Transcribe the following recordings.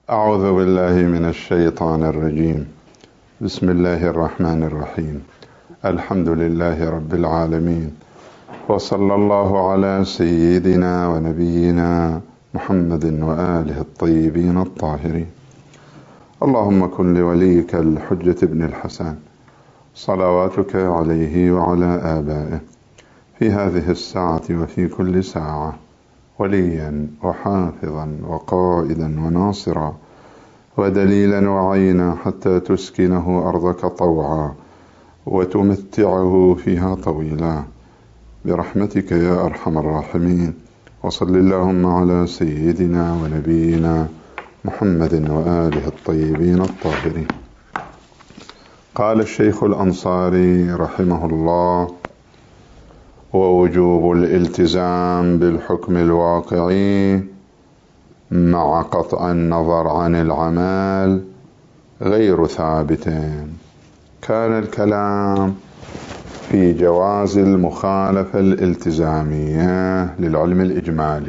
أعوذ بالله من الشيطان الرجيم. بسم الله الرحمن الرحيم. الحمد لله رب العالمين، وصلى الله على سيدنا ونبينا محمد وآله الطيبين الطاهرين. اللهم كن لوليك الحجة ابن الحسن صلواتك عليه وعلى آبائه في هذه الساعة وفي كل ساعة وليا وحافظا وقائدا وناصرا ودليلا وعينا حتى تسكنه أرضك طوعا وتمتعه فيها طويلا برحمتك يا أرحم الراحمين. وصل اللهم على سيدنا ونبينا محمد وآله الطيبين الطاهرين. قال الشيخ الأنصاري رحمه الله: ووجوب الالتزام بالحكم الواقعي مع قطع النظر عن العمل غير ثابت. كان الكلام في جواز المخالفة الالتزامية للعلم الإجمالي.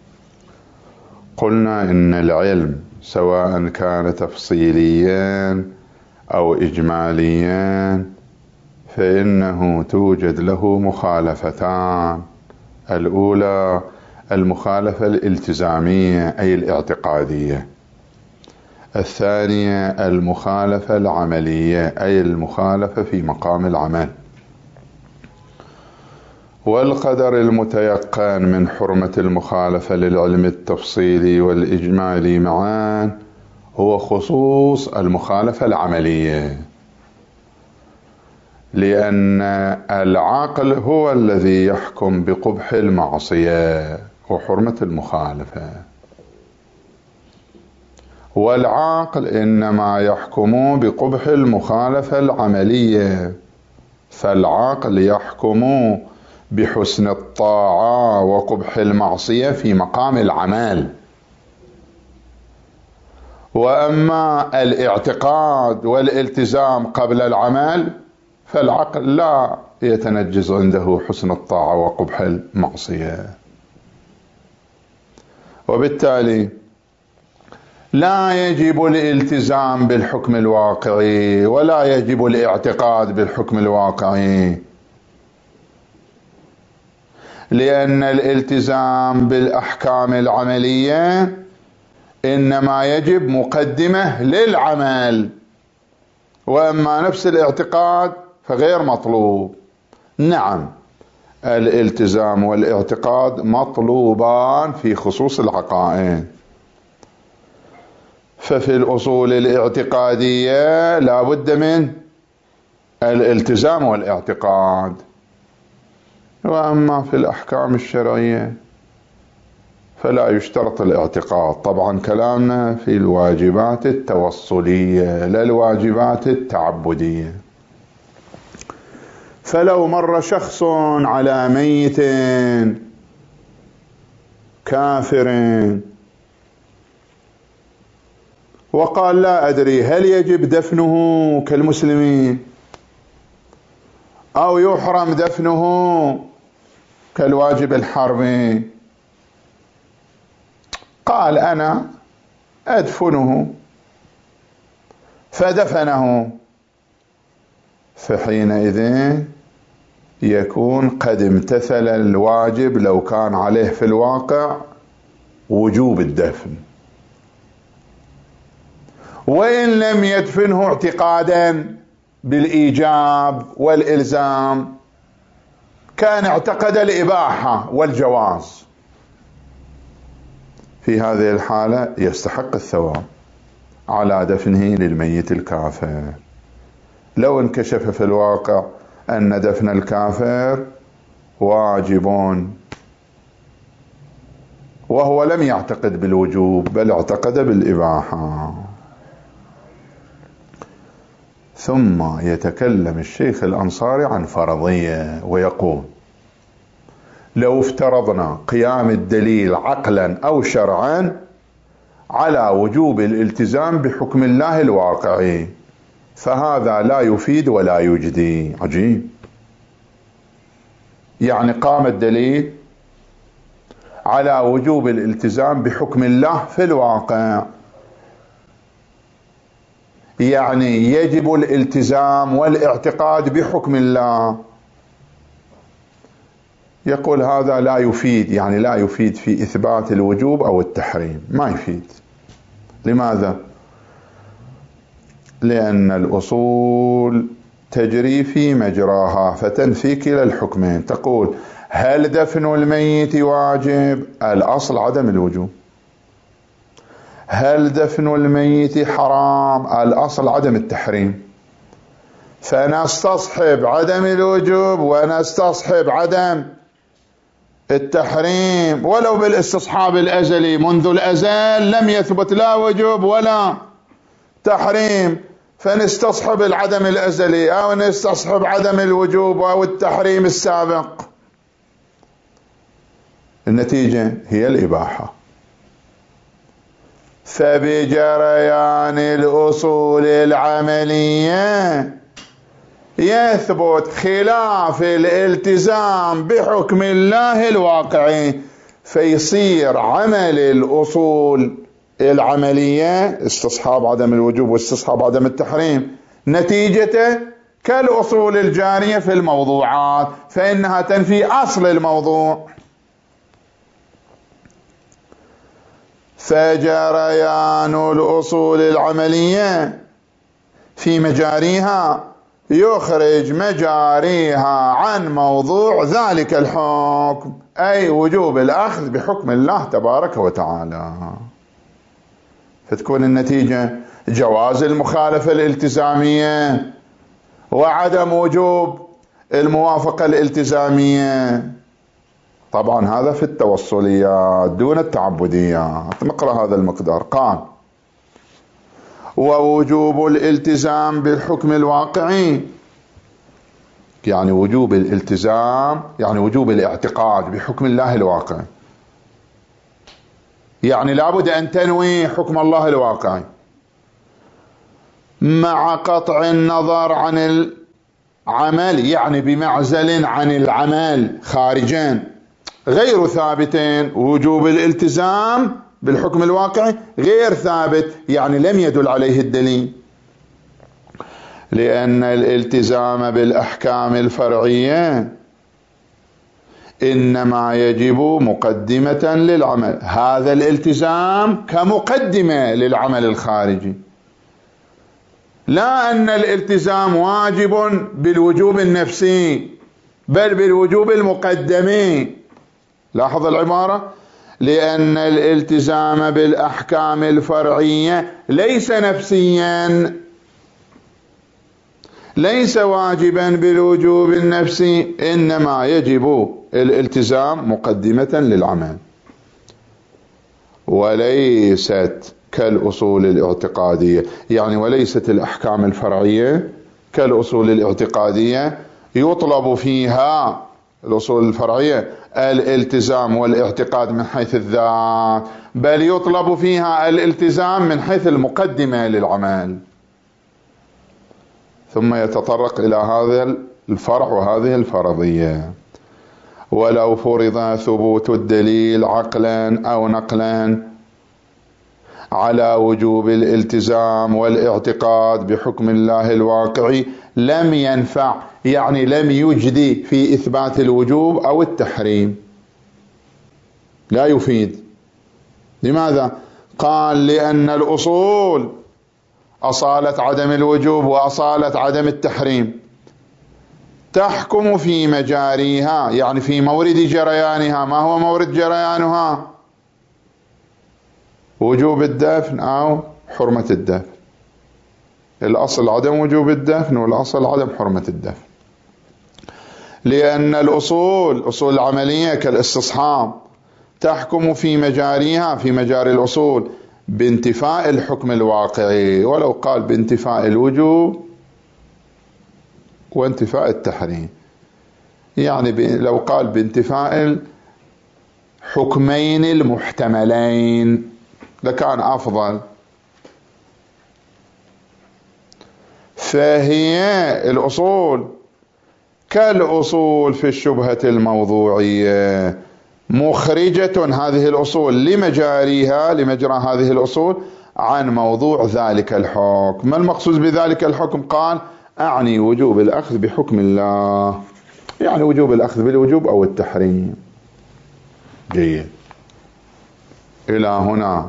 قلنا إن العلم سواء كان تفصيليا أو إجماليا فإنه توجد له مخالفتان: الأولى المخالفة الالتزامية أي الاعتقادية، الثانية المخالفة العملية أي المخالفة في مقام العمل. والقدر المتيقن من حرمة المخالفة للعلم التفصيلي والإجمالي معا هو خصوص المخالفة العملية، لأن العقل هو الذي يحكم بقبح المعصية وحرمة المخالفة، والعقل إنما يحكم بقبح المخالفة العملية، فالعقل يحكم بحسن الطاعة وقبح المعصية في مقام العمل. وأما الاعتقاد والالتزام قبل العمل فالعقل لا يتنجز عنده حسن الطاعة وقبح المعصية، وبالتالي لا يجب الالتزام بالحكم الواقعي ولا يجب الاعتقاد بالحكم الواقعي، لأن الالتزام بالأحكام العملية إنما يجب مقدمة للعمل، وأما نفس الاعتقاد فغير مطلوب. نعم، الالتزام والاعتقاد مطلوبان في خصوص العقائد، ففي الأصول الاعتقادية لا بد من الالتزام والاعتقاد، وأما في الأحكام الشرعية فلا يشترط الاعتقاد. طبعا كلامنا في الواجبات التوصلية لا الواجبات التعبدية. فلو مر شخص على ميت كافر وقال: لا أدري هل يجب دفنه كالمسلمين أو يحرم دفنه كالواجب الحربي، قال: أنا أدفنه، فدفنه، فحينئذ يكون قد امتثل الواجب لو كان عليه في الواقع وجوب الدفن، وإن لم يدفنه اعتقادا بالإيجاب والإلزام كان اعتقد الإباحة والجواز، في هذه الحالة يستحق الثواب على دفنه للميت الكافر. لو انكشف في الواقع أن دفن الكافر واجب وهو لم يعتقد بالوجوب بل اعتقد بالإباحة. ثم يتكلم الشيخ الأنصاري عن فرضية ويقول: لو افترضنا قيام الدليل عقلا أو شرعا على وجوب الالتزام بحكم الله الواقعي فهذا لا يفيد ولا يجدي. عجيب، يعني قام الدليل على وجوب الالتزام بحكم الله في الواقع، يعني يجب الالتزام والاعتقاد بحكم الله. يقول هذا لا يفيد، يعني لا يفيد في إثبات الوجوب أو التحريم، ما يفيد. لماذا؟ لأن الأصول تجري في مجراها فتنفي كلا الحكمين. تقول هل دفن الميت واجب؟ الأصل عدم الوجوب. هل دفن الميت حرام؟ الأصل عدم التحريم. فنستصحب عدم الوجوب ونستصحب عدم التحريم، ولو بالاستصحاب الأزلي، منذ الأزل لم يثبت لا وجوب ولا تحريم، فنستصحب العدم الأزلي أو نستصحب عدم الوجوب أو التحريم السابق. النتيجة هي الإباحة. فبجريان الأصول العملية يثبت خلاف الالتزام بحكم الله الواقعي، فيصير عمل الأصول العملية استصحاب عدم الوجوب واستصحاب عدم التحريم نتيجته كالأصول الجارية في الموضوعات، فإنها تنفي أصل الموضوع. فجريان الأصول العملية في مجاريها يخرج مجاريها عن موضوع ذلك الحكم، أي وجوب الأخذ بحكم الله تبارك وتعالى. فتكون النتيجة جواز المخالفة الالتزامية وعدم وجوب الموافقة الالتزامية. طبعا هذا في التوصليات دون التعبديات. نقرأ هذا المقدار. قال ووجوب الالتزام بالحكم الواقعي، يعني وجوب الالتزام يعني وجوب الاعتقاد بحكم الله الواقعي، يعني لابد أن تنوي حكم الله الواقعي مع قطع النظر عن العمل، يعني بمعزل عن العمل خارجين غير ثابتين. وجوب الالتزام بالحكم الواقعي غير ثابت، يعني لم يدل عليه الدليل، لأن الالتزام بالأحكام الفرعية إنما يجب مقدمة للعمل. هذا الالتزام كمقدمة للعمل الخارجي، لا أن الالتزام واجب بالوجوب النفسي، بل بالوجوب المقدمي. لاحظ العبارة، لأن الالتزام بالأحكام الفرعية ليس نفسيا، ليس واجبا بالوجوب النفسي، إنما يجب الالتزام مقدمة للعمل، وليست كالأصول الاعتقادية. يعني وليست الأحكام الفرعية كالأصول الاعتقادية يطلب فيها الأصول الفرعية الالتزام والاعتقاد من حيث الذات، بل يطلب فيها الالتزام من حيث المقدمة للعمل، ثم يتطرق إلى هذا الفرع وهذه الفرضية. ولو فرض ثبوت الدليل عقلا أو نقلا على وجوب الالتزام والاعتقاد بحكم الله الواقعي لم ينفع، يعني لم يجدي في إثبات الوجوب أو التحريم، لا يفيد. لماذا؟ قال لأن الأصول أصالة عدم الوجوب وأصالة عدم التحريم تحكم في مجاريها، يعني في مورد جريانها. ما هو مورد جريانها؟ وجوب الدفن أو حرمة الدفن. الأصل عدم وجوب الدفن والأصل عدم حرمة الدفن. لأن الأصول أصول العملية كالاستصحاب تحكم في مجاريها، في مجاري الأصول، بانتفاء الحكم الواقعي، ولو قال بانتفاء الوجوب وانتفاء التحريم، يعني لو قال بانتفاء الحكمين المحتملين لكان أفضل. فهي الأصول كالأصول في الشبهة الموضوعية، مخرجة هذه الأصول لمجاريها، لمجرى هذه الأصول، عن موضوع ذلك الحكم. ما المقصود بذلك الحكم؟ قال أعني وجوب الأخذ بحكم الله، يعني وجوب الأخذ بالوجوب أو التحريم. جيد. إلى هنا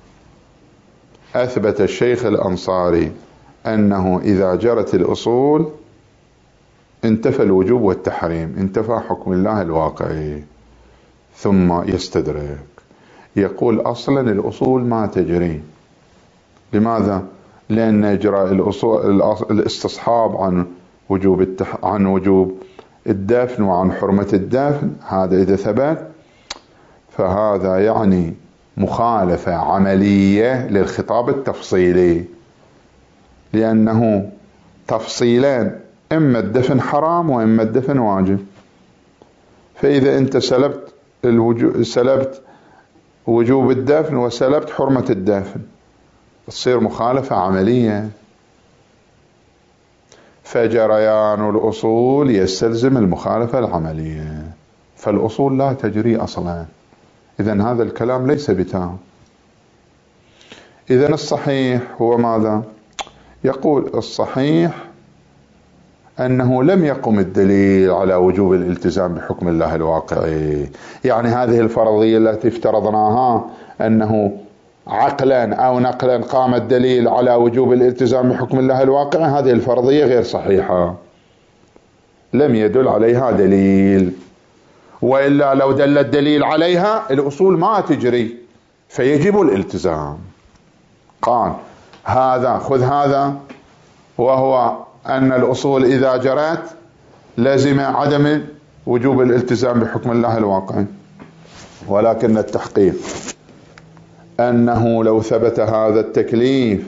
أثبت الشيخ الأنصاري أنه إذا جرت الأصول انتفى الوجوب والتحريم، انتفى حكم الله الواقعي. ثم يستدرك يقول أصلا الأصول ما تجري. لماذا؟ لأن إجراء الأصول الاستصحاب عن وجوب الدفن وعن حرمة الدفن، هذا إذا ثبت فهذا يعني مخالفة عملية للخطاب التفصيلي، لأنه تفصيلان، إما الدفن حرام وإما الدفن واجب. فإذا أنت سلبت وجوب الدفن وسلبت حرمة الدفن، تصير مخالفة عملية. فجريان الأصول يستلزم المخالفة العملية، فالأصول لا تجري أصلا. إذن هذا الكلام ليس بتام. إذن الصحيح هو ماذا؟ يقول الصحيح أنه لم يقم الدليل على وجوب الالتزام بحكم الله الواقعي. يعني هذه الفرضية التي افترضناها أنه عقلا أو نقلا قام الدليل على وجوب الالتزام بحكم الله الواقعي، هذه الفرضية غير صحيحة، لم يدل عليها دليل، وإلا لو دل الدليل عليها الأصول ما تجري، فيجب الالتزام. قال هذا خذ هذا، وهو أن الأصول إذا جرت لازم عدم وجوب الالتزام بحكم الله الواقعي. ولكن التحقيق أنه لو ثبت هذا التكليف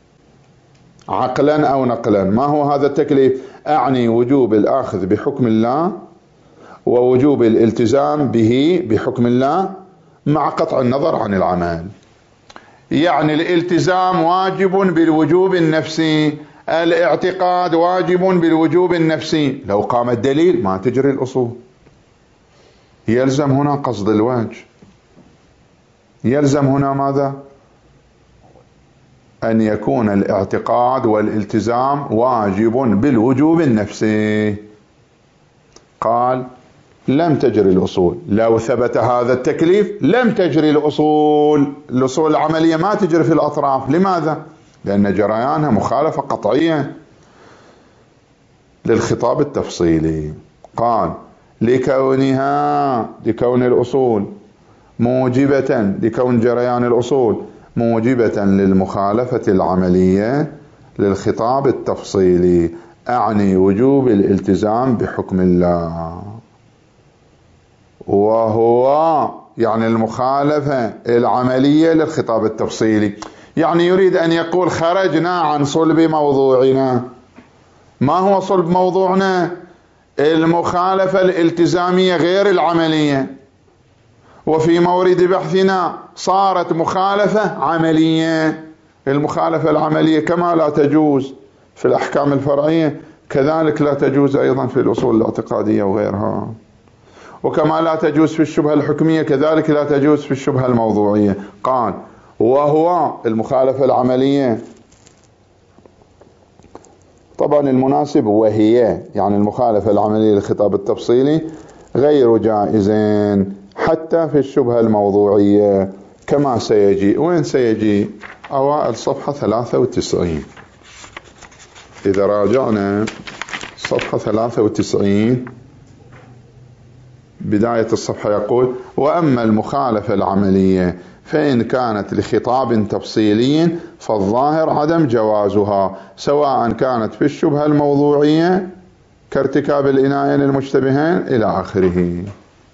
عقلا أو نقلا. ما هو هذا التكليف؟ أعني وجوب الأخذ بحكم الله ووجوب الالتزام به بحكم الله مع قطع النظر عن العمل. يعني الالتزام واجب بالوجوب النفسي، الاعتقاد واجب بالوجوب النفسي. لو قام الدليل ما تجري الأصول. يلزم هنا قصد الوجه، يلزم هنا ماذا؟ أن يكون الاعتقاد والالتزام واجب بالوجوب النفسي. قال لم تجري الأصول. لو ثبت هذا التكليف لم تجري الأصول. الأصول العملية ما تجري في الأطراف. لماذا؟ لأن جريانها مخالفة قطعية للخطاب التفصيلي. قال لكون الأصول موجبة، لكون جريان الأصول موجبة للمخالفة العملية للخطاب التفصيلي، أعني وجوب الالتزام بحكم الله، وهو يعني المخالفة العملية للخطاب التفصيلي. يعني يريد أن يقول خرجنا عن صلب موضوعنا. ما هو صلب موضوعنا؟ المخالفة الالتزامية غير العملية. وفي مورد بحثنا صارت مخالفة عملية. المخالفة العملية كما لا تجوز في الأحكام الفرعية كذلك لا تجوز أيضا في الأصول الاعتقادية وغيرها، وكما لا تجوز في الشبهة الحكمية كذلك لا تجوز في الشبهة الموضوعية. قال وهو المخالفة العملية. طبعا المناسب وهي، يعني المخالفة العملية للخطاب التفصيلي غير جائزين حتى في الشبهة الموضوعية كما سيجي. وين سيجي؟ أوائل صفحة 93. إذا راجعنا صفحة 93 بداية الصفحة يقول وأما المخالفة العملية فإن كانت لخطاب تفصيلي فالظاهر عدم جوازها، سواء كانت في الشبهة الموضوعية كارتكاب الإنايين المشتبهين إلى آخره.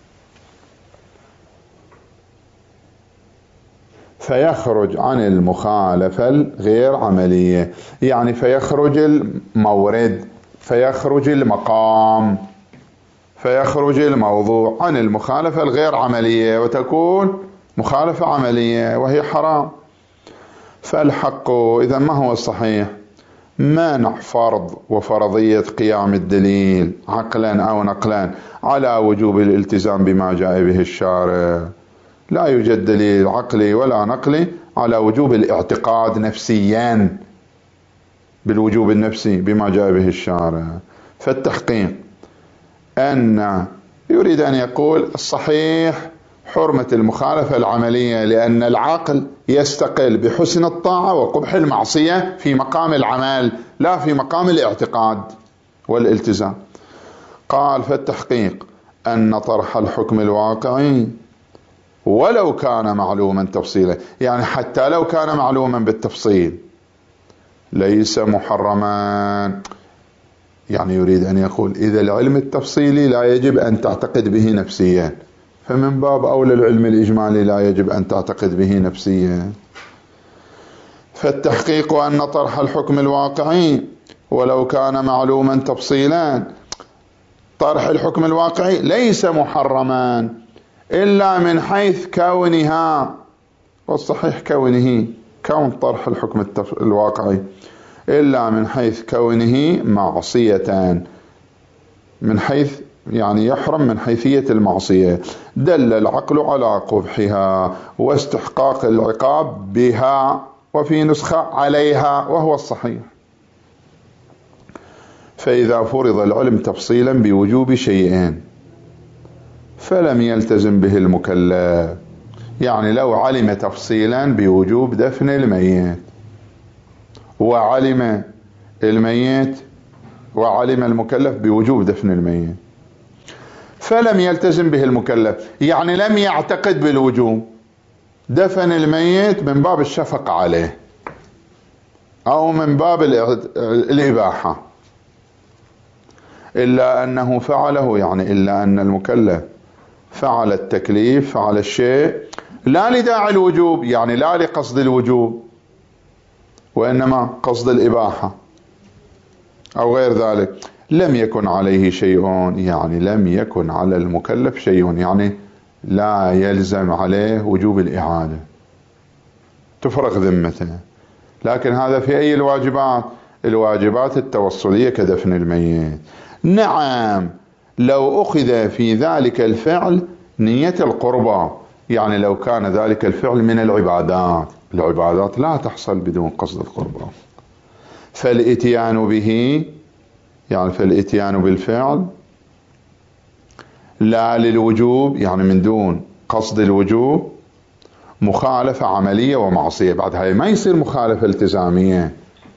فيخرج عن المخالفة الغير عملية، يعني فيخرج المورد، فيخرج المقام، فيخرج الموضوع عن المخالفة الغير عملية وتكون مخالفة عملية وهي حرام. فالحق إذا ما هو الصحيح؟ منع فرض وفرضية قيام الدليل عقلا أو نقلا على وجوب الالتزام بما جاء به الشارع. لا يوجد دليل عقلي ولا نقلي على وجوب الاعتقاد نفسيا بالوجوب النفسي بما جاء به الشارع. فالتحقيق أن يريد أن يقول الصحيح حرمة المخالفة العملية، لأن العقل يستقل بحسن الطاعة وقبح المعصية في مقام العمل لا في مقام الاعتقاد والالتزام. قال فالتحقيق أن طرح الحكم الواقعي ولو كان معلوما تفصيلا، يعني حتى لو كان معلوما بالتفصيل ليس محرما. يعني يريد أن يقول إذا العلم التفصيلي لا يجب أن تعتقد به نفسيا، فمن باب أولى العلم الإجمالي لا يجب أن تعتقد به نفسيا. فالتحقيق أن طرح الحكم الواقعي ولو كان معلوما تفصيلا، طرح الحكم الواقعي ليس محرما إلا من حيث كونها، والصحيح كونه، كون طرح الحكم الواقعي إلا من حيث كونه معصية، من حيث يعني يحرم من حيثية المعصية، دل العقل على قبحها واستحقاق العقاب بها، وفي نسخة عليها، وهو الصحيح. فإذا فرض العلم تفصيلا بوجوب شيئين فلم يلتزم به المكلف، يعني لو علم تفصيلا بوجوب دفن الميت وعلم الميت وعلم المكلف بوجوب دفن الميت فلم يلتزم به المكلف، يعني لم يعتقد بالوجوب، دفن الميت من باب الشفقة عليه أو من باب الإباحة، إلا أنه فعله، يعني إلا أن المكلف فعل التكليف، فعل الشيء لا لداعي الوجوب، يعني لا لقصد الوجوب وإنما قصد الإباحة أو غير ذلك، لم يكن عليه شيء، يعني لم يكن على المكلف شيء، يعني لا يلزم عليه وجوب الإعادة، تفرغ ذمته. لكن هذا في أي الواجبات؟ الواجبات التوصلية كدفن الميت. نعم لو أخذ في ذلك الفعل نية القربة، يعني لو كان ذلك الفعل من العبادات، العبادات لا تحصل بدون قصد القربة، فالإتيان به، يعني فالإتيان بالفعل لا للوجوب، يعني من دون قصد الوجوب، مخالفة عملية ومعصية. بعد هاي ما يصير مخالفة التزامية،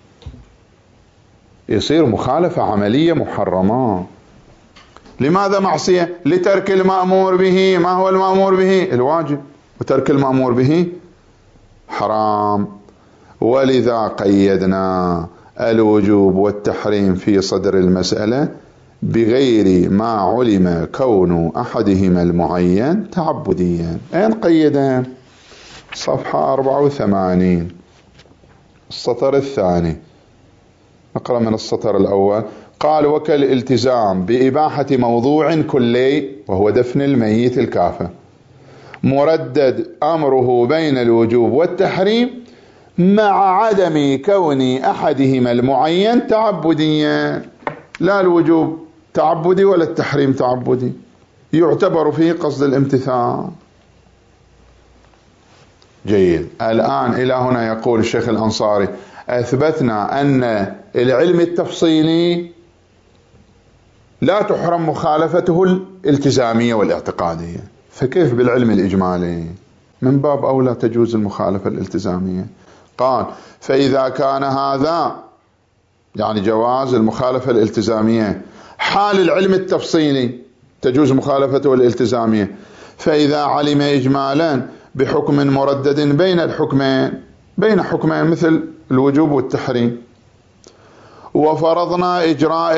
يصير مخالفة عملية محرمة. لماذا معصية؟ لترك المأمور به. ما هو المأمور به؟ الواجب، وترك المأمور به حرام. ولذا قيدنا الوجوب والتحريم في صدر المسألة بغير ما علم كون أحدهما المعين تعبديا. أين قيدان؟ صفحة 84 السطر الثاني، نقرأ من السطر الأول. قال وكالالتزام بإباحة موضوع كلي وهو دفن الميت الكافر، مردد أمره بين الوجوب والتحريم مع عدم كون أحدهما المعين تعبديا. لا الوجوب تعبدي ولا التحريم تعبدي، يعتبر فيه قصد الامتثال. جيد. الآن إلى هنا يقول الشيخ الأنصاري أثبتنا أن العلم التفصيلي لا تحرم مخالفته الالتزامية والاعتقادية، فكيف بالعلم الإجمالي؟ من باب أولى تجوز المخالفة الالتزامية. قال فإذا كان هذا، يعني جواز المخالفة الالتزامية حال العلم التفصيلي، تجوز مخالفته الالتزامية، فإذا علم إجمالا بحكم مردد بين الحكمين، بين حكمين مثل الوجوب والتحريم، وفرضنا إجراء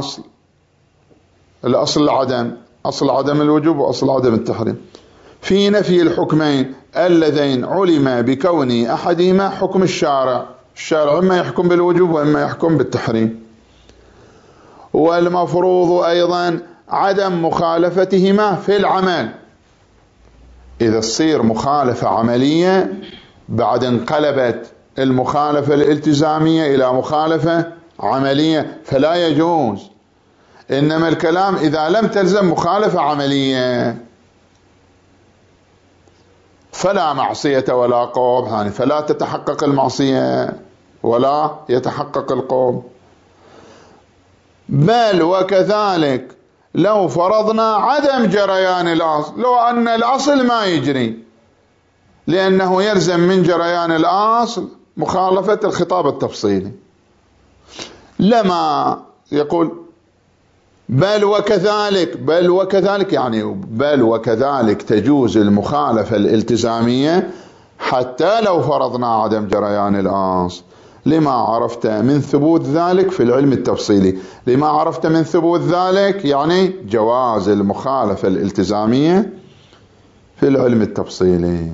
الأصل العدم، أصل عدم الوجوب وأصل عدم التحريم، في نفي الحكمين اللذين علم بكون أحدهما حكم الشارع إما يحكم بالوجوب وإما يحكم بالتحريم، والمفروض أيضا عدم مخالفتهما في العمل. إذا تصير مخالفة عملية بعد انقلبت المخالفة الالتزامية إلى مخالفة عملية فلا يجوز. إنما الكلام إذا لم تلزم مخالفة عملية. فلا معصية ولا قبح، يعني فلا تتحقق المعصية ولا يتحقق القبح. بل وكذلك لو فرضنا عدم جريان الأصل، لو أن الأصل ما يجري، لأنه يلزم من جريان الأصل مخالفة الخطاب التفصيلي، لما يقول بل وكذلك يعني بل وكذلك تجوز المخالفة الالتزامية حتى لو فرضنا عدم جريان الأصل، لما عرفت من ثبوت ذلك في العلم التفصيلي. لما عرفت من ثبوت ذلك يعني جواز المخالفة الالتزامية في العلم التفصيلي.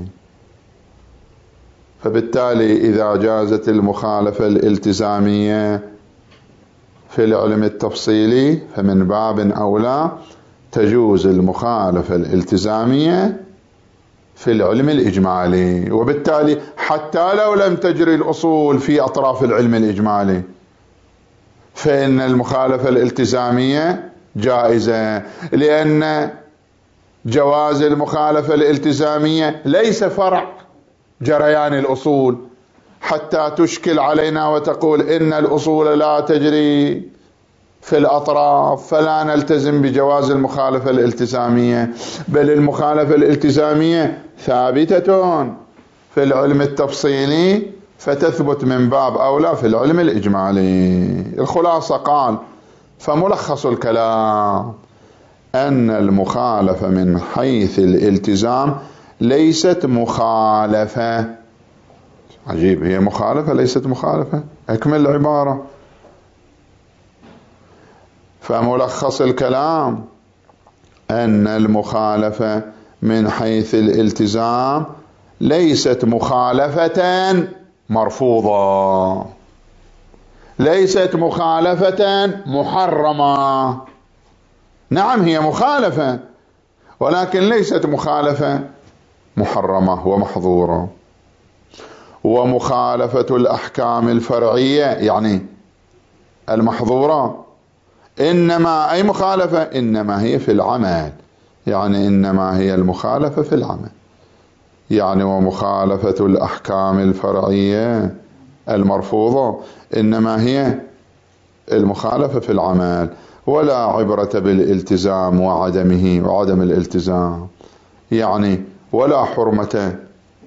فبالتالي إذا جازت المخالفة الالتزامية في العلم التفصيلي فمن باب أولى تجوز المخالفة الالتزامية في العلم الإجمالي. وبالتالي حتى لو لم تجري الأصول في أطراف العلم الإجمالي فإن المخالفة الالتزامية جائزة، لأن جواز المخالفة الالتزامية ليس فرع جريان الأصول حتى تشكل علينا وتقول إن الأصول لا تجري في الأطراف فلا نلتزم بجواز المخالفة الالتزامية، بل المخالفة الالتزامية ثابتة في العلم التفصيلي فتثبت من باب أولى في العلم الإجمالي. الخلاصة قال فملخص الكلام أن المخالفة من حيث الالتزام ليست مخالفة. عجيب، هي مخالفة ليست مخالفة؟ أكمل العبارة. فملخص الكلام أن المخالفة من حيث الالتزام ليست مخالفة مرفوضة، ليست مخالفة محرمة. نعم هي مخالفة ولكن ليست مخالفة محرمة ومحظورة. ومخالفة الأحكام الفرعية يعني المحظورة إنما أي مخالفة إنما هي في العمل، يعني إنما هي المخالفة في العمل، يعني ومخالفة الأحكام الفرعية المرفوضة إنما هي المخالفة في العمل، ولا عبرة بالالتزام وعدمه وعدم الالتزام، يعني ولا حرمة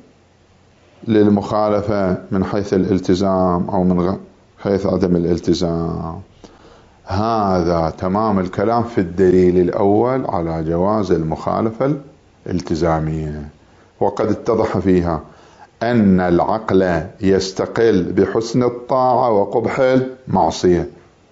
للمخالفة من حيث الالتزام أو من حيث عدم الالتزام. هذا تمام الكلام في الدليل الأول على جواز المخالفة الالتزامية. وقد اتضح فيها أن العقل يستقل بحسن الطاعة وقبح المعصية،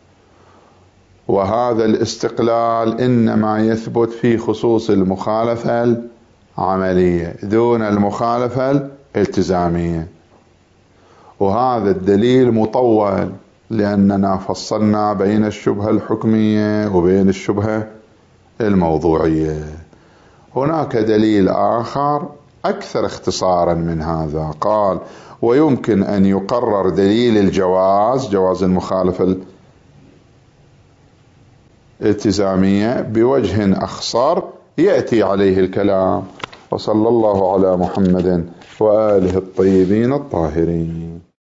وهذا الاستقلال إنما يثبت في خصوص المخالفة العملية دون المخالفة الالتزامية. وهذا الدليل مطول لأننا فصلنا بين الشبهة الحكمية وبين الشبهة الموضوعية. هناك دليل آخر أكثر اختصارا من هذا، قال ويمكن أن يقرر دليل الجواز، جواز المخالفة الالتزامية، بوجه أخصر يأتي عليه الكلام. وصلى الله على محمد وآله الطيبين الطاهرين.